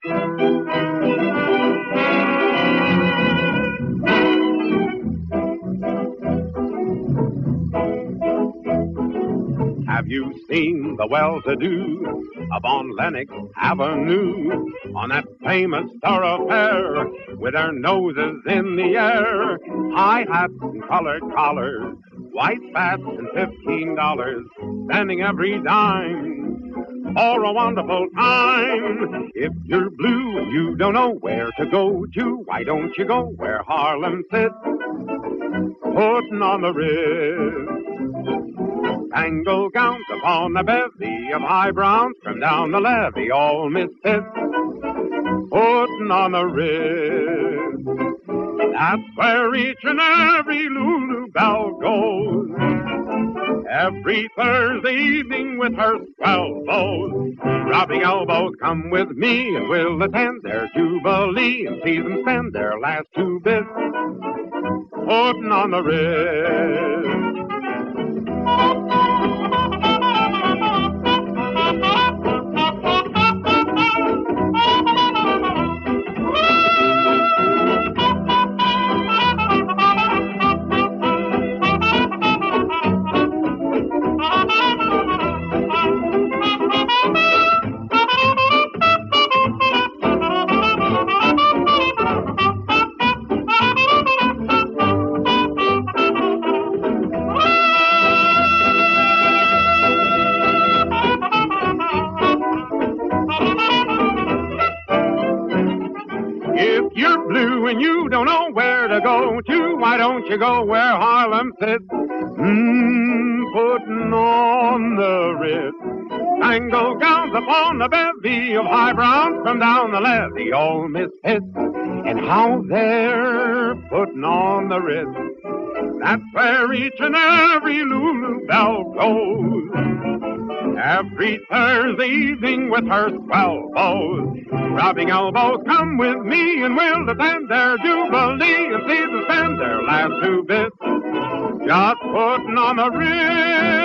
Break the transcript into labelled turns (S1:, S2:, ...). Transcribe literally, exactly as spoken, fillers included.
S1: Have you seen the well-to-do up on Lenox Avenue, on that famous thoroughfare, with their noses in the air? High hats and colored collars, white spats and fifteen dollars, spending every dime for a wonderful time. If you're blue and you don't know where to go to, why don't you go where Harlem sits, putting on the Ritz? Angle gowns upon a bevy of high browns from down the levee, all misfits, putting on the Ritz. That's where each and every Lulu Belle goes, every Thursday evening with her swell bows. Rubbing elbows, come with me and we'll attend their jubilee and see them spend their last two bits, putting on the Ritz. If you're blue and you don't know where to go to, why don't you go where Harlem sits? Mmm, putting on the Ritz. Angle gowns upon the bevy of high browns from down the levee, all misfits. And how they're putting on the Ritz. That's where each and every Lulu Belle goes, every Thursday evening with her swell bows. Rubbing elbows, come with me and we'll attend their jubilee and see them spend their last two bits, just putting on the Ritz.